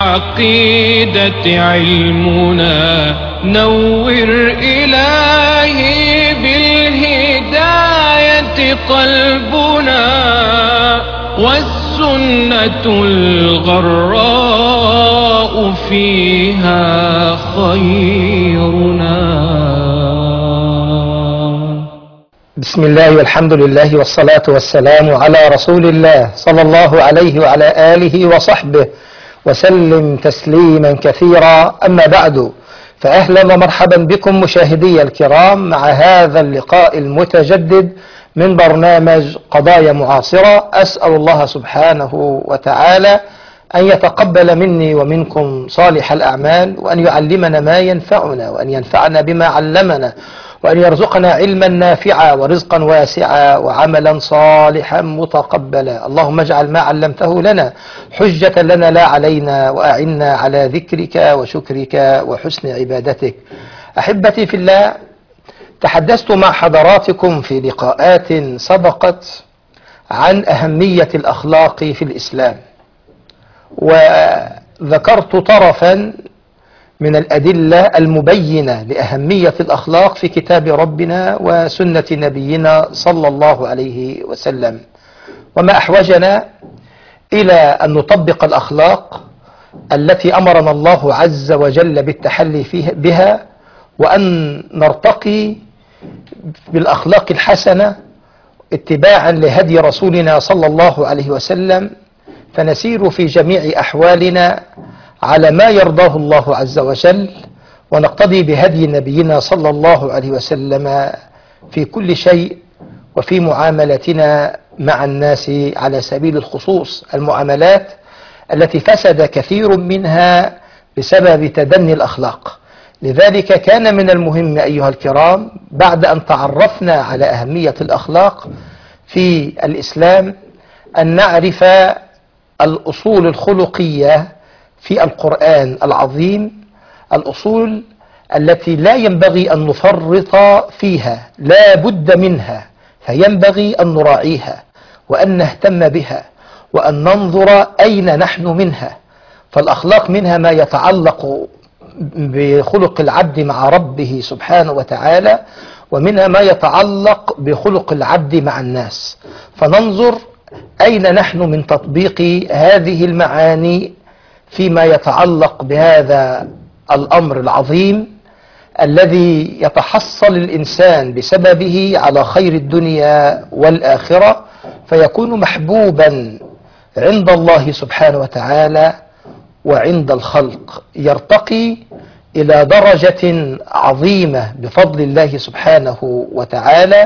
عقيدة علمنا نور إلهي بالهداية قلبنا والسنة الغراء فيها خيرنا. بسم الله والحمد لله والصلاة والسلام على رسول الله صلى الله عليه وعلى آله وصحبه وسلم تسليما كثيرا. أما بعد، فأهلا ومرحبا بكم مشاهدي الكرام مع هذا اللقاء المتجدد من برنامج قضايا معاصرة. أسأل الله سبحانه وتعالى أن يتقبل مني ومنكم صالح الأعمال، وأن يعلمنا ما ينفعنا، وأن ينفعنا بما علمنا، وأن يرزقنا علما نافعا ورزقا واسعا وعملا صالحا متقبلا. اللهم اجعل ما علمته لنا حجة لنا لا علينا، وأعنا على ذكرك وشكرك وحسن عبادتك. أحبتي في الله، تحدثت مع حضراتكم في لقاءات سبقت عن أهمية الأخلاق في الإسلام، وذكرت طرفا من الأدلة المبينة لأهمية الأخلاق في كتاب ربنا وسنة نبينا صلى الله عليه وسلم، وما أحوجنا إلى أن نطبق الأخلاق التي أمرنا الله عز وجل بالتحلي بها، وأن نرتقي بالأخلاق الحسنة اتباعا لهدي رسولنا صلى الله عليه وسلم، فنسير في جميع أحوالنا على ما يرضاه الله عز وجل، ونقتضي بهدي نبينا صلى الله عليه وسلم في كل شيء وفي معاملتنا مع الناس، على سبيل الخصوص المعاملات التي فسد كثير منها بسبب تدني الأخلاق. لذلك كان من المهم أيها الكرام، بعد أن تعرفنا على أهمية الأخلاق في الإسلام، أن نعرف الأصول الخلقية في القرآن العظيم، الأصول التي لا ينبغي أن نفرط فيها، لا بد منها، فينبغي أن نراعيها وأن نهتم بها وأن ننظر أين نحن منها. فالأخلاق منها ما يتعلق بخلق العبد مع ربه سبحانه وتعالى، ومنها ما يتعلق بخلق العبد مع الناس، فننظر أين نحن من تطبيق هذه المعاني فيما يتعلق بهذا الأمر العظيم الذي يتحصل الإنسان بسببه على خير الدنيا والآخرة، فيكون محبوبا عند الله سبحانه وتعالى وعند الخلق، يرتقي إلى درجة عظيمة بفضل الله سبحانه وتعالى،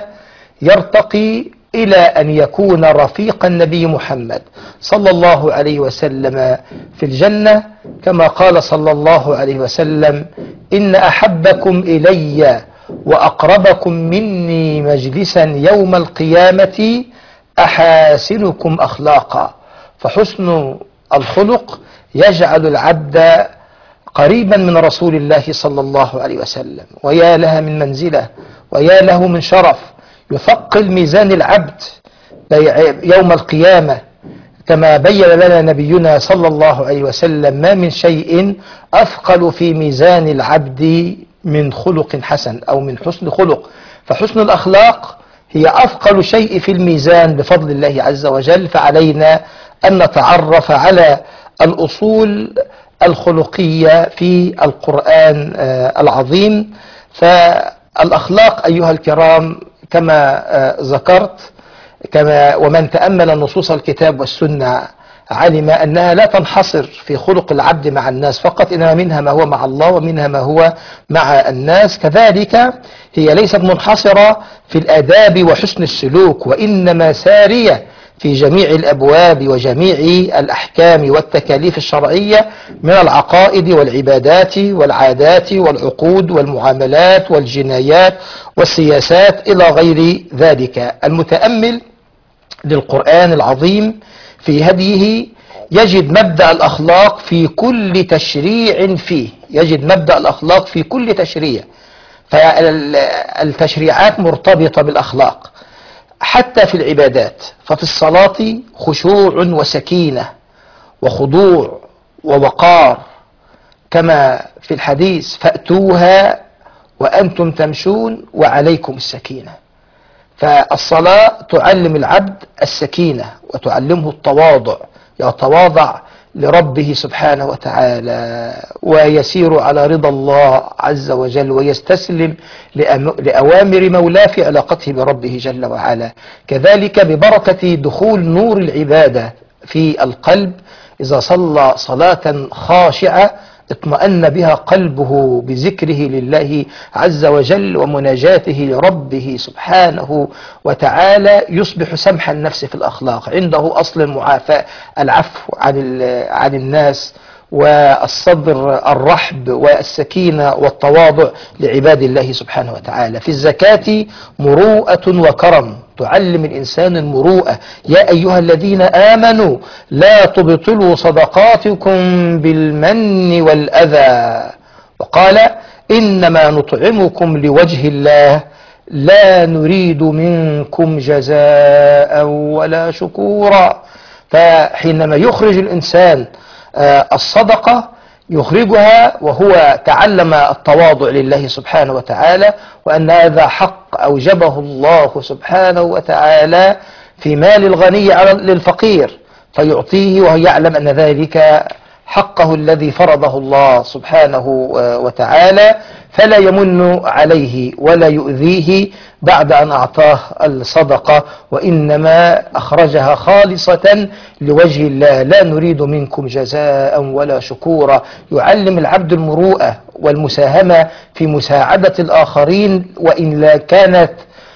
يرتقي إلى أن يكون رفيق النبي محمد صلى الله عليه وسلم في الجنة، كما قال صلى الله عليه وسلم: إن أحبكم إلي وأقربكم مني مجلسا يوم القيامة أحاسنكم أخلاقا. فحسن الخلق يجعل العبد قريبا من رسول الله صلى الله عليه وسلم، ويا لها من منزلة ويا له من شرف، يثقل ميزان العبد يوم القيامة، كما بين لنا نبينا صلى الله عليه وسلم: ما من شيء أثقل في ميزان العبد من خلق حسن أو من حسن خلق. فحسن الأخلاق هي أثقل شيء في الميزان بفضل الله عز وجل. فعلينا أن نتعرف على الأصول الخلقية في القرآن العظيم. فالأخلاق أيها الكرام كما ذكرت، ومن تأمل نصوص الكتاب والسنة علم أنها لا تنحصر في خلق العبد مع الناس فقط، إنما منها ما هو مع الله ومنها ما هو مع الناس. كذلك هي ليست منحصرة في الآداب وحسن السلوك، وإنما سارية في جميع الأبواب وجميع الأحكام والتكاليف الشرعية من العقائد والعبادات والعادات والعقود والمعاملات والجنايات والسياسات إلى غير ذلك. المتأمل للقرآن العظيم في هديه يجد مبدأ الأخلاق في كل تشريع فيه، يجد مبدأ الأخلاق في كل تشريع، فالتشريعات مرتبطة بالأخلاق حتى في العبادات. ففي الصلاة خشوع وسكينة وخضوع ووقار، كما في الحديث فأتوها وأنتم تمشون وعليكم السكينة. فالصلاة تعلم العبد السكينة وتعلمه التواضع، يتواضع لربه سبحانه وتعالى ويسير على رضا الله عز وجل ويستسلم لأوامر مولاه في علاقته بربه جل وعلا. كذلك ببركة دخول نور العبادة في القلب، إذا صلى صلاة خاشعة اطمأن بها قلبه بذكره لله عز وجل ومناجاته لربه سبحانه وتعالى، يصبح سمح النفس في الأخلاق، عنده أصل المعافاة، العفو عن الناس، والصبر الرحب والسكينة والتواضع لعباد الله سبحانه وتعالى. في الزكاة مروءة وكرم، تعلم الإنسان المروءة. يا أيها الذين آمنوا لا تبطلوا صدقاتكم بالمن والأذى، وقال إنما نطعمكم لوجه الله لا نريد منكم جزاء ولا شكورا. فحينما يخرج الإنسان الصدقة يخرجها وهو تعلم التواضع لله سبحانه وتعالى، وأن هذا حق أوجبه الله سبحانه وتعالى في مال الغني للفقير فيعطيه، وهو يعلم أن ذلك حقه الذي فرضه الله سبحانه وتعالى، فلا يمن عليه ولا يؤذيه بعد أن أعطاه الصدقة، وإنما أخرجها خالصة لوجه الله، لا نريد منكم جزاء ولا شكورا. يعلم العبد المروءة والمساهمة في مساعدة الآخرين، وإن لا كانت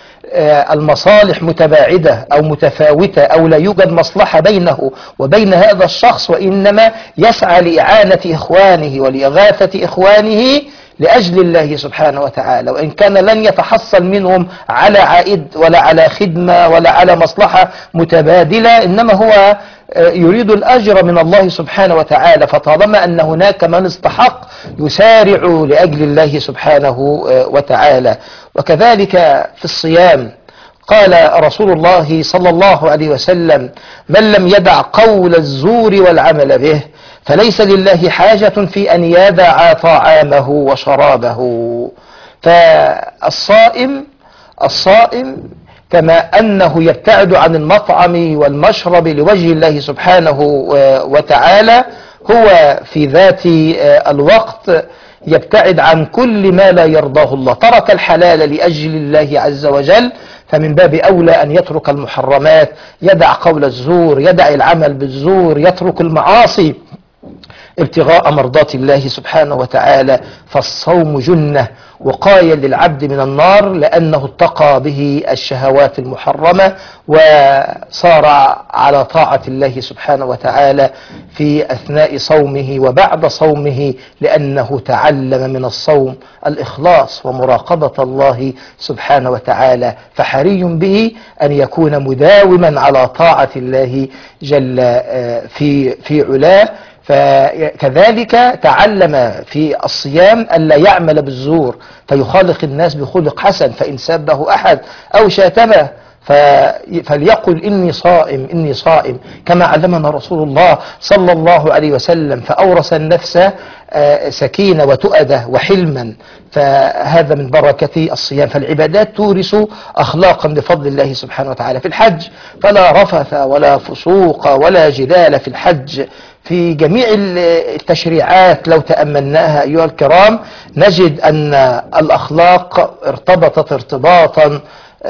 المصالح متباعدة أو متفاوتة أو لا يوجد مصلحة بينه وبين هذا الشخص، وإنما يسعى لإعانة إخوانه ولإغاثة إخوانه لأجل الله سبحانه وتعالى، وإن كان لن يتحصل منهم على عائد ولا على خدمة ولا على مصلحة متبادلة، إنما هو يريد الأجر من الله سبحانه وتعالى. فطالما أن هناك من استحق يسارع لأجل الله سبحانه وتعالى. وكذلك في الصيام قال رسول الله صلى الله عليه وسلم: من لم يدع قول الزور والعمل به فليس لله حاجة في أن يدع طعامه وشرابه. فالصائم كما أنه يبتعد عن المطعم والمشرب لوجه الله سبحانه وتعالى، هو في ذات الوقت يبتعد عن كل ما لا يرضاه الله، ترك الحلال لأجل الله عز وجل، فمن باب أولى أن يترك المحرمات، يدع قول الزور، يدع العمل بالزور، يترك المعاصي ابتغاء مرضات الله سبحانه وتعالى. فالصوم جنة وقاية للعبد من النار، لأنه اتقى به الشهوات المحرمة وصار على طاعة الله سبحانه وتعالى في أثناء صومه وبعد صومه، لأنه تعلم من الصوم الإخلاص ومراقبة الله سبحانه وتعالى، فحري به أن يكون مداوما على طاعة الله جل في علاه. فكذلك تعلم في الصيام ألا يعمل بالزور، فيخالق الناس بخلق حسن، فإن سابه أحد أو شاتمه فليقل إني صائم إني صائم، كما علمنا رسول الله صلى الله عليه وسلم، فأورث النفس سكينة وتؤدة وحلما. فهذا من بركة الصيام. فالعبادات تورث أخلاقا بفضل الله سبحانه وتعالى. في الحج فلا رفث ولا فسوق ولا جدال في الحج. في جميع التشريعات لو تأملناها أيها الكرام نجد أن الأخلاق ارتبطت ارتباطا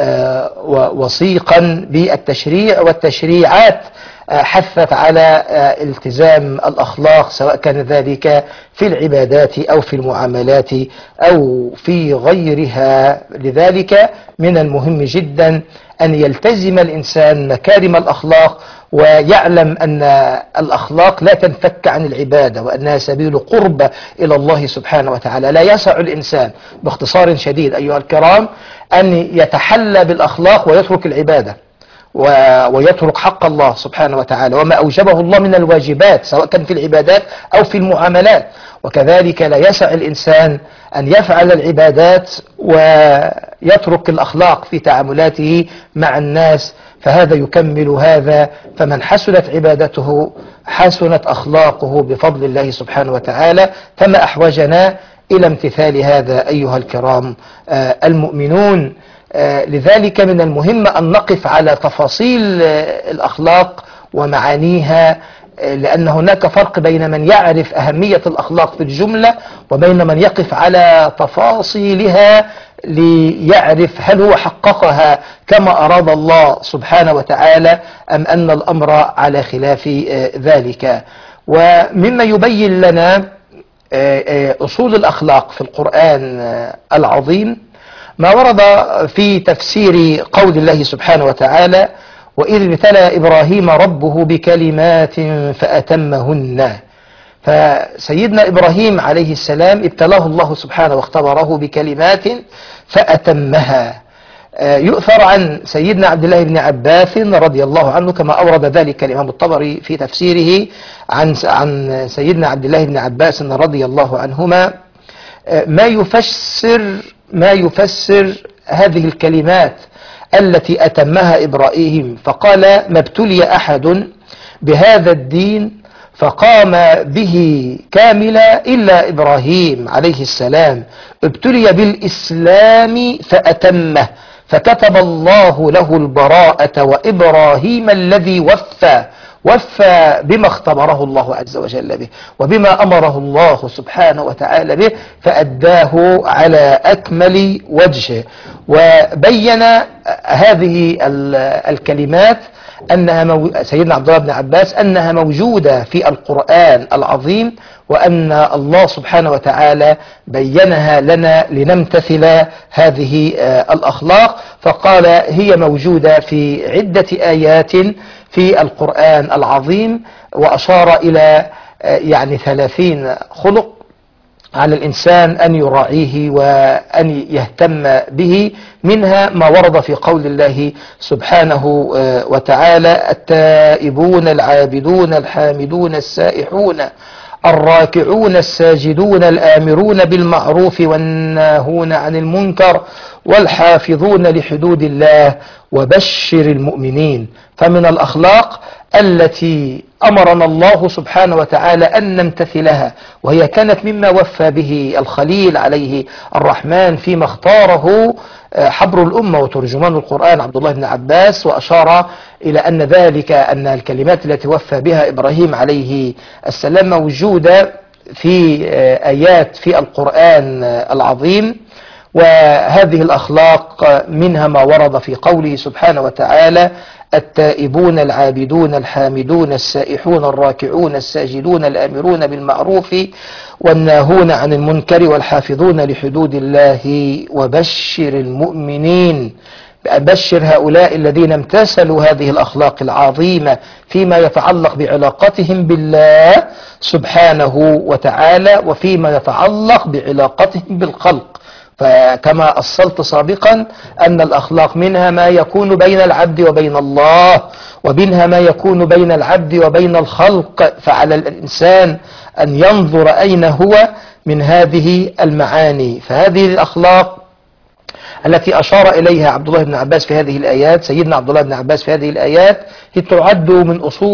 وثيقا بالتشريع، والتشريعات حثت على التزام الأخلاق، سواء كان ذلك في العبادات أو في المعاملات أو في غيرها. لذلك من المهم جدا أن يلتزم الإنسان مكارم الأخلاق، ويعلم أن الأخلاق لا تنفك عن العبادة، وأنها سبيل قرب إلى الله سبحانه وتعالى. لا يسع الإنسان باختصار شديد أيها الكرام أن يتحلى بالأخلاق ويترك العبادة ويترك حق الله سبحانه وتعالى وما أوجبه الله من الواجبات، سواء كان في العبادات أو في المعاملات. وكذلك لا يسع الإنسان أن يفعل العبادات ويترك الأخلاق في تعاملاته مع الناس، فهذا يكمل هذا. فمن حسنت عبادته حسنت أخلاقه بفضل الله سبحانه وتعالى. فما أحوجنا إلى امتثال هذا أيها الكرام المؤمنون. لذلك من المهم أن نقف على تفاصيل الأخلاق ومعانيها، لأن هناك فرق بين من يعرف أهمية الأخلاق في الجملة وبين من يقف على تفاصيلها ليعرف هل هو حققها كما أراد الله سبحانه وتعالى أم أن الأمر على خلاف ذلك. ومما يبين لنا أصول الأخلاق في القرآن العظيم ما ورد في تفسير قول الله سبحانه وتعالى: وإذ ابتلى إبراهيم ربه بكلمات فأتمهن. فسيدنا إبراهيم عليه السلام ابتلاه الله سبحانه واختبره بكلمات فأتمها. يؤثر عن سيدنا عبد الله بن عباس رضي الله عنه كما أورد ذلك الإمام الطبري في تفسيره عن سيدنا عبد الله بن عباس رضي الله عنهما ما يفسر هذه الكلمات التي أتمها إبراهيم. فقال: ما ابتلي أحد بهذا الدين فقام به كاملا إلا إبراهيم عليه السلام، ابتلي بالإسلام فأتمه، فكتب الله له البراءة، وإبراهيم الذي وفى بما اختبره الله عز وجل به وبما أمره الله سبحانه وتعالى به، فأداه على أكمل وجه. وبين هذه الكلمات أنها سيدنا عبد الله بن عباس أنها موجودة في القرآن العظيم، وأن الله سبحانه وتعالى بينها لنا لنمتثل هذه الأخلاق. فقال: هي موجودة في عدة آيات في القرآن العظيم، وأشار إلى 30 خلق على الإنسان أن يراعيه وأن يهتم به. منها ما ورد في قول الله سبحانه وتعالى: التائبون العابدون الحامدون السائحون الراكعون الساجدون الآمرون بالمعروف والناهون عن المنكر والحافظون لحدود الله وبشر المؤمنين. فمن الأخلاق التي أمرنا الله سبحانه وتعالى أن نمتثلها، وهي كانت مما وفى به الخليل عليه الرحمن فيما اختاره حبر الأمة وترجمان القرآن عبد الله بن عباس، وأشار إلى أن ذلك أن الكلمات التي وفى بها إبراهيم عليه السلام موجودة في آيات في القرآن العظيم. وهذه الأخلاق منها ما ورد في قوله سبحانه وتعالى: التائبون العابدون الحامدون السائحون الراكعون الساجدون الآمرون بالمعروف والناهون عن المنكر والحافظون لحدود الله وبشر المؤمنين. بشر هؤلاء الذين امتثلوا هذه الأخلاق العظيمة فيما يتعلق بعلاقتهم بالله سبحانه وتعالى وفيما يتعلق بعلاقتهم بالخلق. فكما أصلت سابقا أن الأخلاق منها ما يكون بين العبد وبين الله، ومنها ما يكون بين العبد وبين الخلق، فعلى الإنسان أن ينظر أين هو من هذه المعاني. فهذه الأخلاق التي أشار إليها عبد الله بن عباس في هذه الآيات، سيدنا عبد الله بن عباس في هذه الآيات، هي تعد من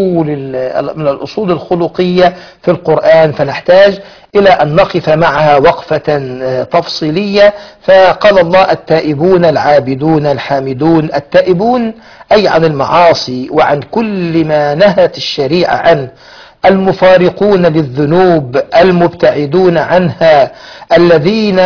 الأصول الخلقية في القرآن، فنحتاج إلى أن نقف معها وقفة تفصيلية. فقال الله: التائبون العابدون الحامدون. التائبون أي عن المعاصي وعن كل ما نهت الشريعة عنه، المفارقون للذنوب المبتعدون عنها، الذين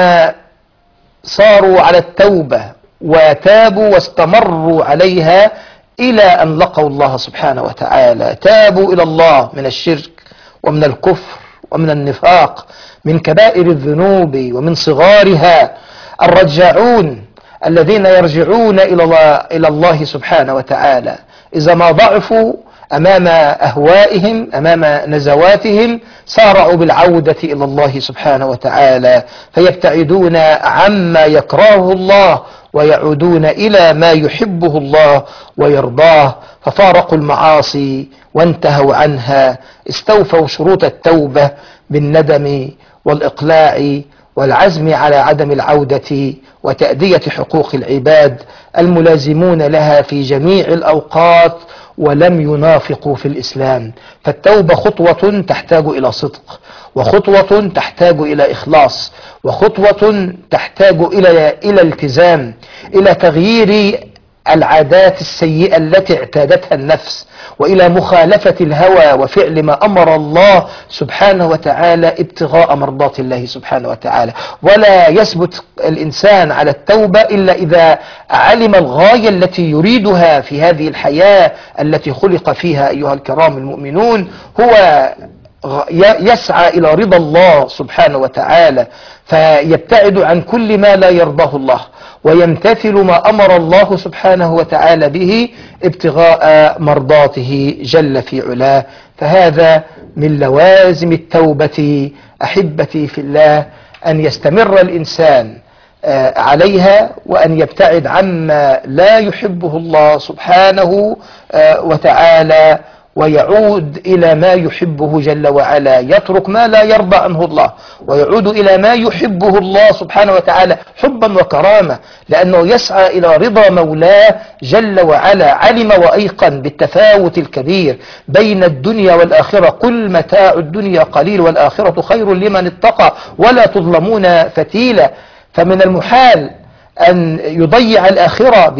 صاروا على التوبة وتابوا واستمروا عليها إلى أن لقوا الله سبحانه وتعالى. تابوا إلى الله من الشرك ومن الكفر ومن النفاق، من كبائر الذنوب ومن صغارها. الرجعون الذين يرجعون إلى الله سبحانه وتعالى إذا ما ضعفوا أمام أهوائهم أمام نزواتهم، سارعوا بالعودة إلى الله سبحانه وتعالى، فيبتعدون عما يكرهه الله ويعودون إلى ما يحبه الله ويرضاه، ففارقوا المعاصي وانتهوا عنها، استوفوا شروط التوبة بالندم والإقلاع والعزم على عدم العودة وتأدية حقوق العباد الملازمون لها في جميع الأوقات، ولم ينافقوا في الإسلام. فالتوبة خطوة تحتاج إلى صدق، وخطوة تحتاج إلى إخلاص، وخطوة تحتاج إلى التزام، إلى تغيير العادات السيئة التي اعتادتها النفس، وإلى مخالفة الهوى وفعل ما أمر الله سبحانه وتعالى ابتغاء مرضات الله سبحانه وتعالى. ولا يثبت الإنسان على التوبة إلا إذا علم الغاية التي يريدها في هذه الحياة التي خلق فيها أيها الكرام المؤمنون، هو يسعى إلى رضا الله سبحانه وتعالى، فيبتعد عن كل ما لا يرضاه الله، ويمتثل ما أمر الله سبحانه وتعالى به ابتغاء مرضاته جل في علاه. فهذا من لوازم التوبة أحبتي في الله، أن يستمر الإنسان عليها، وأن يبتعد عما لا يحبه الله سبحانه وتعالى، ويعود إلى ما يحبه جل وعلا، يترك ما لا يرضى عنه الله ويعود إلى ما يحبه الله سبحانه وتعالى حبا وكرامة، لأنه يسعى إلى رضا مولاه جل وعلا. علم وأيقن بالتفاوت الكبير بين الدنيا والآخرة، كل متاع الدنيا قليل والآخرة خير لمن اتقى ولا تظلمون فتيلا. فمن المحال أن يضيع الآخرة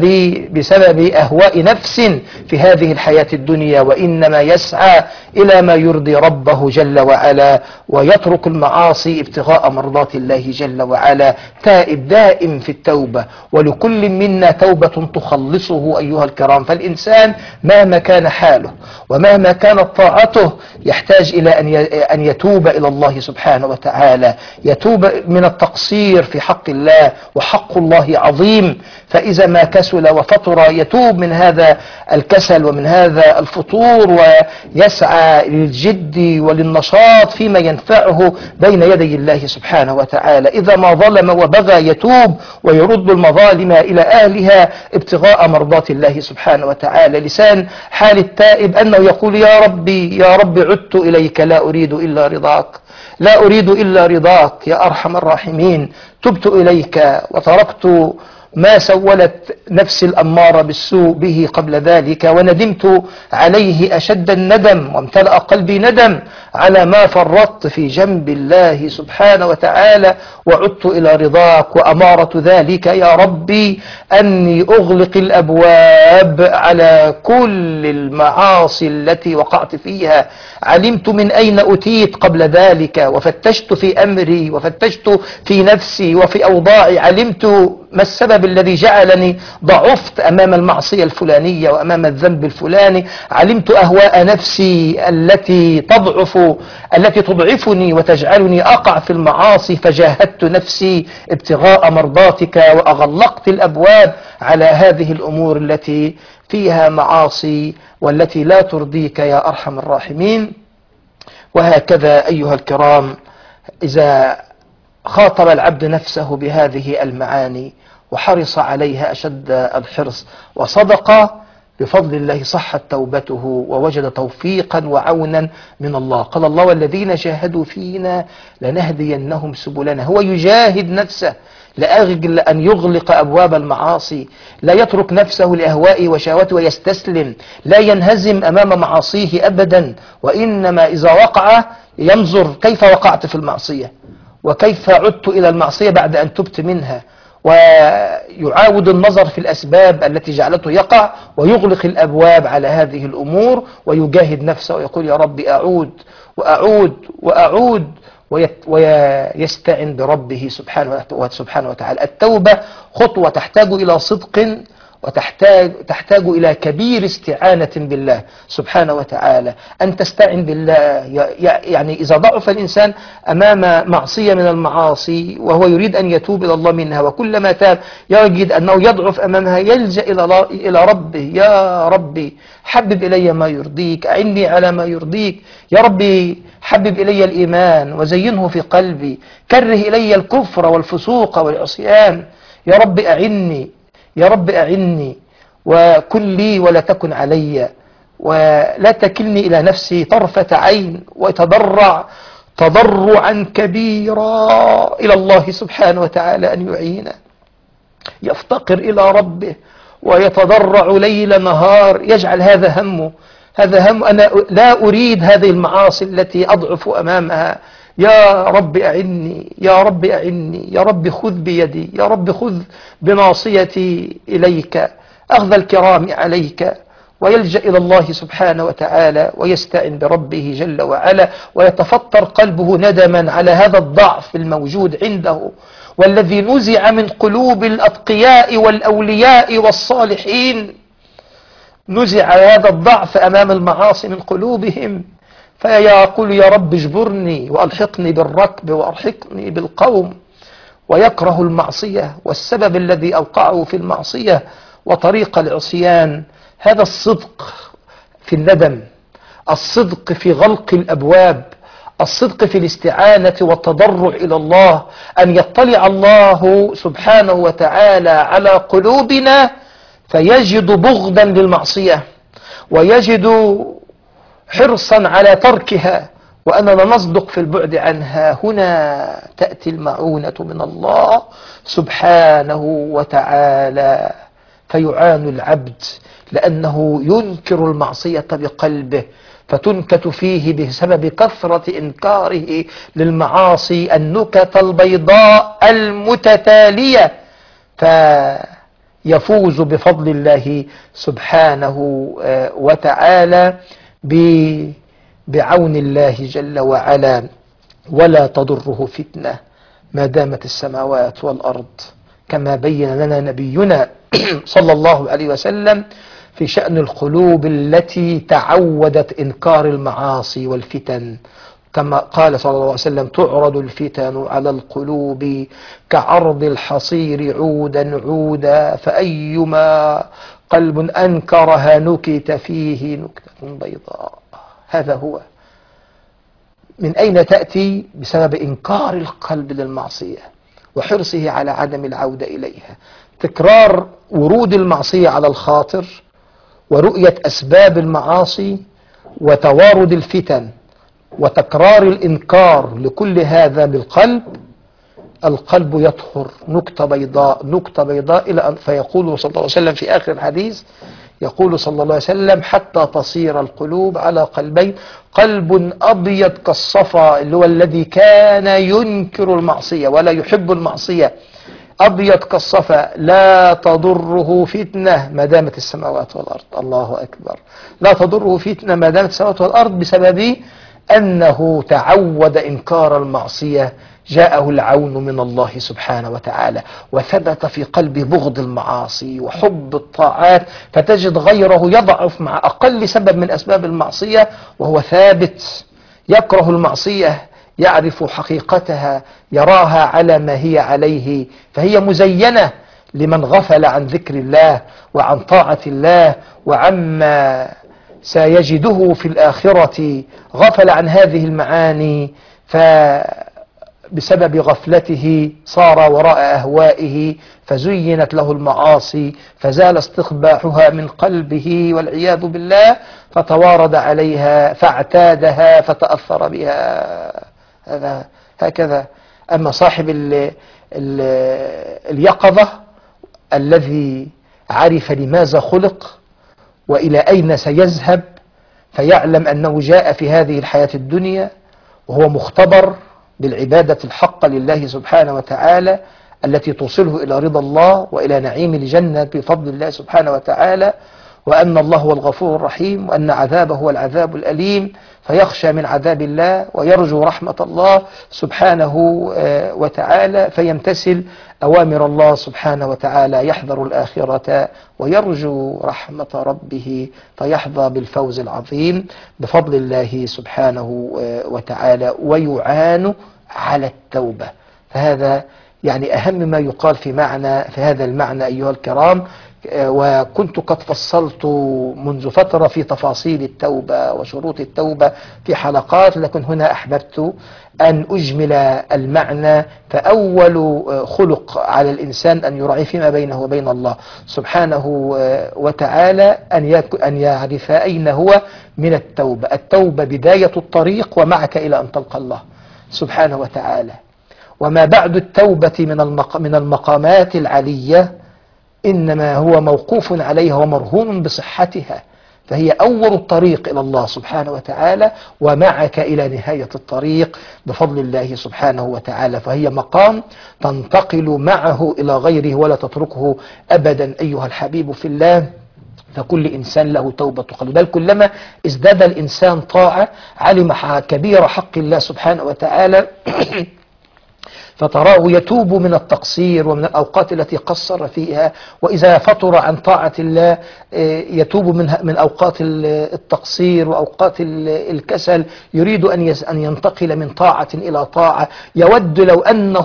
بسبب أهواء نفس في هذه الحياة الدنيا، وإنما يسعى إلى ما يرضي ربه جل وعلا، ويترك المعاصي ابتغاء مرضات الله جل وعلا. تائب دائم في التوبة، ولكل منا توبة تخلصه أيها الكرام. فالإنسان مهما كان حاله ومهما كانت طاعته يحتاج إلى أن يتوب إلى الله سبحانه وتعالى، يتوب من التقصير في حق الله، وحق الله عظيم. فإذا ما كسل وفطر يتوب من هذا الكسل ومن هذا الفطور، ويسعى للجد وللنشاط فيما ينفعه بين يدي الله سبحانه وتعالى. إذا ما ظلم وبغى يتوب ويرد المظالم إلى أهلها ابتغاء مرضات الله سبحانه وتعالى. لسان حال التائب أنه يقول: يا ربي يا رب عدت إليك، لا أريد إلا رضاك، لا أريد إلا رضاك يا أرحم الراحمين. تبت إليك وتركت ما سولت نفسي الأمارة بالسوء به قبل ذلك، وندمت عليه أشد الندم، وامتلأ قلبي ندم على ما فرطت في جنب الله سبحانه وتعالى، وعدت إلى رضاك. وأمارة ذلك يا ربي أني أغلق الأبواب على كل المعاصي التي وقعت فيها. علمت من أين أتيت قبل ذلك، وفتشت في أمري وفتشت في نفسي وفي أوضاعي، علمت ما السبب الذي جعلني ضعفت أمام المعصية الفلانية وأمام الذنب الفلاني. علمت أهواء نفسي التي تضعفني وتجعلني أقع في المعاصي، فجاهدت نفسي ابتغاء مرضاتك، وأغلقت الأبواب على هذه الأمور التي فيها معاصي والتي لا ترضيك يا أرحم الراحمين. وهكذا أيها الكرام، إذا خاطب العبد نفسه بهذه المعاني وحرص عليها أشد الحرص وصدق، بفضل الله صحت توبته ووجد توفيقا وعونا من الله. قال الله: والذين جاهدوا فينا لنهدينهم سبلنا. هو يجاهد نفسه لأجل أن يغلق أبواب المعاصي، لا يترك نفسه لأهوائه وشهواته ويستسلم، لا ينهزم أمام معاصيه أبدا، وإنما إذا وقع ينظر كيف وقعت في المعصية وكيف عدت إلى المعصية بعد أن تبت منها، ويعاود النظر في الأسباب التي جعلته يقع، ويغلق الأبواب على هذه الأمور، ويجاهد نفسه ويقول: يا رب أعود وأعود وأعود، ويستعن بربه سبحانه وتعالى. التوبة خطوة تحتاج إلى صدق، وتحتاج إلى كبير استعانة بالله سبحانه وتعالى. أن تستعن بالله، يعني إذا ضعف الإنسان أمام معصية من المعاصي وهو يريد أن يتوب إلى الله منها، وكلما تاب يجد أنه يضعف أمامها، يلجأ إلى ربه: يا ربي حبب إلي ما يرضيك، أعني على ما يرضيك. يا ربي حبب إلي الإيمان وزينه في قلبي، كره إلي الكفر والفسوق والعصيان. يا رب أعني، يا رب أعني، وكن لي ولا تكن علي، ولا تكلني إلى نفسي طرفة عين، ويتضرع تضرعا كبيرا إلى الله سبحانه وتعالى أن يعينه. يفتقر إلى ربه ويتضرع ليل نهار، يجعل هذا همه، هذا هم. أنا لا أريد هذه المعاصي التي أضعف أمامها. يا رب أعني، يا رب أعني، يا رب خذ بيدي، يا رب خذ بناصيتي إليك، أخذ الكرام عليك. ويلجأ إلى الله سبحانه وتعالى ويستعن بربه جل وعلا، ويتفطر قلبه ندما على هذا الضعف الموجود عنده، والذي نزع من قلوب الأتقياء والأولياء والصالحين. نزع هذا الضعف أمام المعاصي من قلوبهم، فيقول يا رب اجبرني وألحقني بالركب وأرحقني بالقوم. ويكره المعصية، والسبب الذي أوقعه في المعصية وطريق العصيان هذا الصدق في الندم، الصدق في غلق الأبواب، الصدق في الاستعانة والتضرع إلى الله، أن يطلع الله سبحانه وتعالى على قلوبنا فيجد بغضا للمعصية، ويجد حرصا على تركها، وأننا نصدق في البعد عنها. هنا تأتي المعونة من الله سبحانه وتعالى، فيعان العبد لأنه ينكر المعصية بقلبه، فتنكت فيه بسبب كثرة إنكاره للمعاصي النكت البيضاء المتتالية، فيفوز بفضل الله سبحانه وتعالى بعون الله جل وعلا. ولا تضره فتنة ما دامت السماوات والأرض، كما بين لنا نبينا صلى الله عليه وسلم في شأن القلوب التي تعودت إنكار المعاصي والفتن، كما قال صلى الله عليه وسلم تعرض الفتن على القلوب كعرض الحصير عودا عودا، فأيما قلب أنكرها نكت فيه نكتة بيضاء. هذا هو. من أين تأتي؟ بسبب إنكار القلب للمعصية وحرصه على عدم العودة إليها. تكرار ورود المعصية على الخاطر، ورؤية أسباب المعاصي، وتوارد الفتن، وتكرار الإنكار لكل هذا بالقلب. القلب يطهر نكتة بيضاء نكتة بيضاء، إلى أن فيقول صلى الله عليه وسلم في آخر الحديث، يقول صلى الله عليه وسلم حتى تصير القلوب على قلبين، قلب أبيض كالصفا، اللي هو الذي كان ينكر المعصية ولا يحب المعصية، أبيض كالصفا لا تضره فتنة ما دامت السماوات والأرض. الله أكبر. لا تضره فتنة ما دامت السماوات والأرض، بسبب أنه تعود إنكار المعصية، جاءه العون من الله سبحانه وتعالى، وثبت في قلبه بغض المعاصي وحب الطاعات، فتجد غيره يضعف مع أقل سبب من أسباب المعصية وهو ثابت، يكره المعصية، يعرف حقيقتها، يراها على ما هي عليه، فهي مزينة لمن غفل عن ذكر الله وعن طاعة الله وعما سيجده في الآخرة، غفل عن هذه المعاني، فبسبب غفلته صار وراء أهوائه، فزينت له المعاصي، فزال استقباحها من قلبه والعياذ بالله، فتوارد عليها فاعتادها فتأثر بها. هذا هكذا. أما صاحب اليقظة الذي عرف لماذا خلق وإلى أين سيذهب، فيعلم أنه جاء في هذه الحياة الدنيا وهو مختبر بالعبادة الحقة لله سبحانه وتعالى التي توصله إلى رضا الله وإلى نعيم الجنة بفضل الله سبحانه وتعالى، وأن الله هو الغفور الرحيم، وأن عذابه هو العذاب الأليم، فيخشى من عذاب الله ويرجو رحمة الله سبحانه وتعالى، فيمتثل أوامر الله سبحانه وتعالى، يحذر الآخرة ويرجو رحمة ربه، فيحظى بالفوز العظيم بفضل الله سبحانه وتعالى، ويعان على التوبة. فهذا يعني أهم ما يقال في هذا المعنى أيها الكرام. وكنت قد فصلت منذ فترة في تفاصيل التوبة وشروط التوبة في حلقات، لكن هنا أحببت أن أجمل المعنى. فأول خلق على الإنسان أن يراعي فيما بينه وبين الله سبحانه وتعالى أن يعرف أين هو من التوبة. التوبة بداية الطريق ومعك إلى أن تلقى الله سبحانه وتعالى. وما بعد التوبة من المقامات العلية إنما هو موقوف عليها ومرهون بصحتها، فهي أول الطريق إلى الله سبحانه وتعالى ومعك إلى نهاية الطريق بفضل الله سبحانه وتعالى. فهي مقام تنتقل معه إلى غيره ولا تتركه أبدا أيها الحبيب في الله. فكل إنسان له توبة قلب، بل كلما ازداد الإنسان طاعة علم كبير حق الله سبحانه وتعالى فتراه يتوب من التقصير ومن الأوقات التي قصر فيها. وإذا فطر عن طاعة الله يتوب من أوقات التقصير وأوقات الكسل، يريد أن ينتقل من طاعة إلى طاعة. يود لو أنه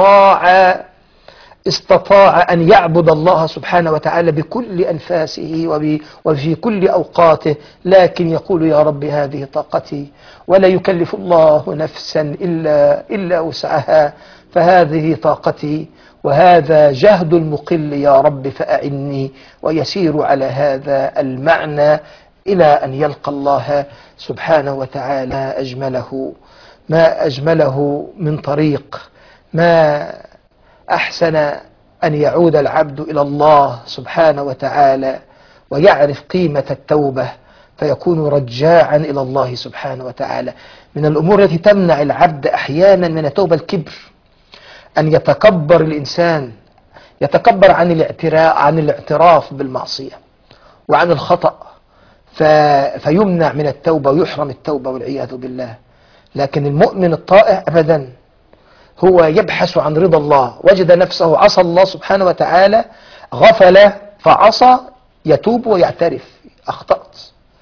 استطاع أن يعبد الله سبحانه وتعالى بكل أنفاسه وفي كل أوقاته، لكن يقول يا رب هذه طاقتي ولا يكلف الله نفسا إلا وسعها، فهذه طاقتي وهذا جهد المقل يا رب فأعني. ويسير على هذا المعنى إلى أن يلقى الله سبحانه وتعالى. ما أجمله من طريق، ما أحسن أن يعود العبد إلى الله سبحانه وتعالى ويعرف قيمة التوبة فيكون رجاعا إلى الله سبحانه وتعالى. من الأمور التي تمنع العبد أحيانا من التوبة الكبر، أن يتكبر الإنسان، يتكبر عن الاعتراف بالمعصية وعن الخطأ فيمنع من التوبة ويحرم التوبة والعياذ بالله. لكن المؤمن الطائع أبدا، هو يبحث عن رضا الله، وجد نفسه عصى الله سبحانه وتعالى، غفل فعصى، يتوب ويعترف أخطأت.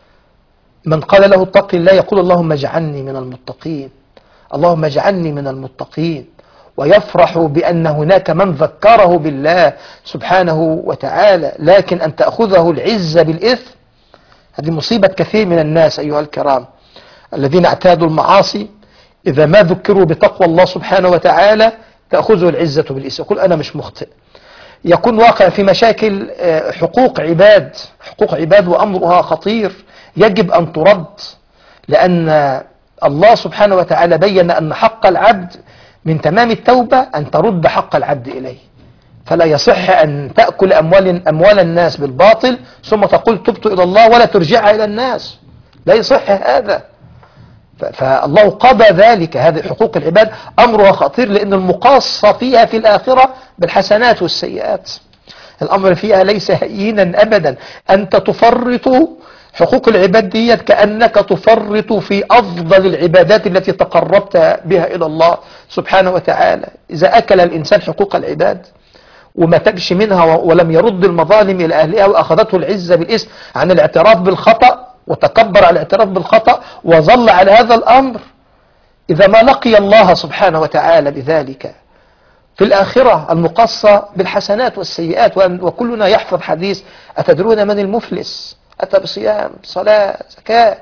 من قال له اتق الله يقول اللهم اجعلني من المتقين، اللهم اجعلني من المتقين، ويفرح بأن هناك من ذكره بالله سبحانه وتعالى. لكن أن تأخذه العزة بالإثم هذه مصيبة كثير من الناس أيها الكرام الذين اعتادوا المعاصي. إذا ما ذكروا بتقوى الله سبحانه وتعالى تأخذه العزة بالإثم، يقول أنا مش مخطئ، يكون واقع في مشاكل حقوق عباد وأمرها خطير يجب أن ترد، لأن الله سبحانه وتعالى بين أن حق العبد من تمام التوبة أن ترد حق العبد إليه. فلا يصح أن تأكل أموال الناس بالباطل ثم تقول تبت إلى الله ولا ترجعها إلى الناس، لا يصح هذا. فالله قضى ذلك. هذه حقوق العباد أمرها خطير، لأن المقاصة فيها في الآخرة بالحسنات والسيئات. الأمر فيها ليس هينا أبدا. أنت تفرط حقوق العباد دي كأنك تفرط في أفضل العبادات التي تقربت بها إلى الله سبحانه وتعالى. إذا أكل الإنسان حقوق العباد وما تبش منها ولم يرد المظالم إلى أهلها وأخذته العزة بالإثم عن الاعتراف بالخطأ وتكبر على الاعتراف بالخطأ وظل على هذا الأمر، إذا ما لقي الله سبحانه وتعالى بذلك في الآخرة المقصة بالحسنات والسيئات. وكلنا يحفظ حديث أتدرون من المفلس؟ أتى بصيام صلاة زكاة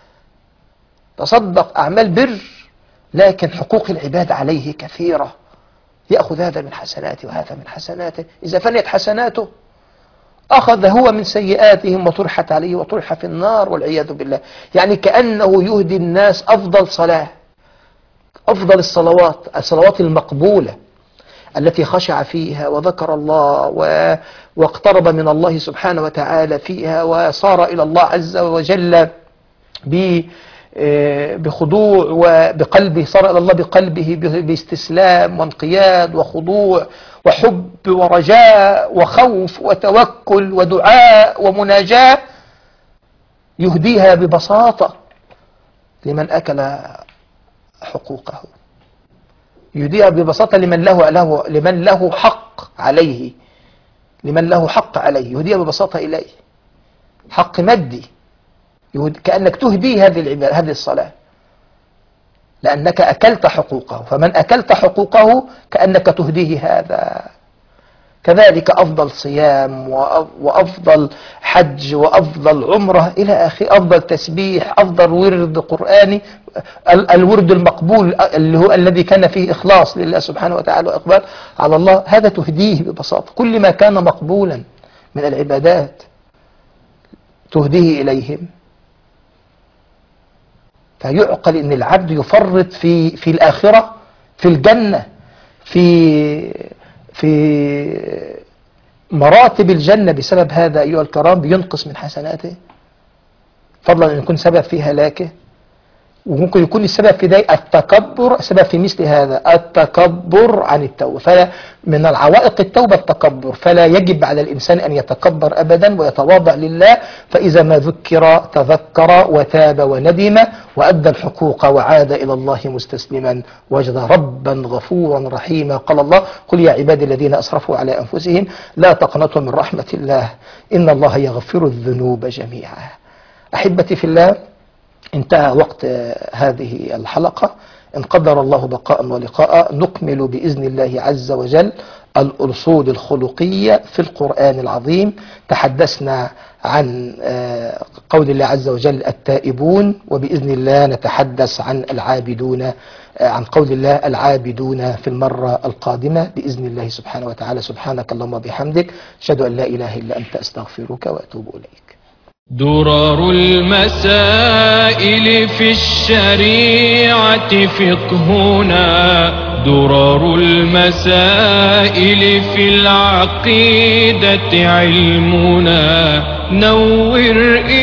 تصدق أعمال بر، لكن حقوق العباد عليه كثيرة، يأخذ هذا من حسناته وهذا من حسناته. إذا فنيت حسناته أخذ هو من سيئاتهم وطرحت عليه وطرح في النار والعياذ بالله. يعني كأنه يهدي الناس أفضل صلاة، أفضل الصلوات المقبولة التي خشع فيها وذكر الله واقترب من الله سبحانه وتعالى فيها وصار إلى الله عز وجل بخضوع وبقلبه، صار إلى الله بقلبه باستسلام وانقياد وخضوع وحب ورجاء وخوف وتوكل ودعاء ومناجاة، يهديها ببساطة لمن أكل حقوقه، يهديها ببساطة لمن له حق عليه، يهديها ببساطة إليه، حق مادي كأنك تهدي هذه الصلاة. لأنك أكلت حقوقه، فمن أكلت حقوقه كأنك تهديه هذا. كذلك أفضل صيام وأفضل حج وأفضل عمرة إلى آخره، أفضل تسبيح، أفضل ورد قرآني، الورد المقبول اللي هو الذي كان فيه إخلاص لله سبحانه وتعالى وإقبال على الله، هذا تهديه ببساطة. كل ما كان مقبولا من العبادات تهديه إليهم. فيعقل أن العبد يفرط في الآخرة، في الجنة، في مراتب الجنة بسبب هذا أيها الكرام، بينقص من حسناته، فضلا أن يكون سبب في هلاكه. وممكن يكون السبب في ذلك التكبر، السبب في مثل هذا التكبر عن التوبة. فلا من العوائق التوبة التكبر، فلا يجب على الإنسان أن يتكبر أبدا ويتواضع لله. فإذا ما ذكر تذكر وتاب وندم وأدى الحقوق وعاد إلى الله مستسلما وجد ربا غفورا رحيما. قال الله: قل يا عبادي الذين أسرفوا على أنفسهم لا تقنطوا من رحمة الله إن الله يغفر الذنوب جميعا. أحبتي في الله، انتهى وقت هذه الحلقة. إن قدر الله بقاء ولقاء نكمل بإذن الله عز وجل الأصول الخلقية في القرآن العظيم. تحدثنا عن قول الله عز وجل التائبون، وبإذن الله نتحدث عن العابدون، عن قول الله العابدون في المرة القادمة بإذن الله سبحانه وتعالى. سبحانك اللهم وبحمدك، أشهد أن لا إله إلا أنت، أستغفرك وأتوب إليك. درر المسائل في الشريعة فقهنا، درر المسائل في العقيدة علمنا، نور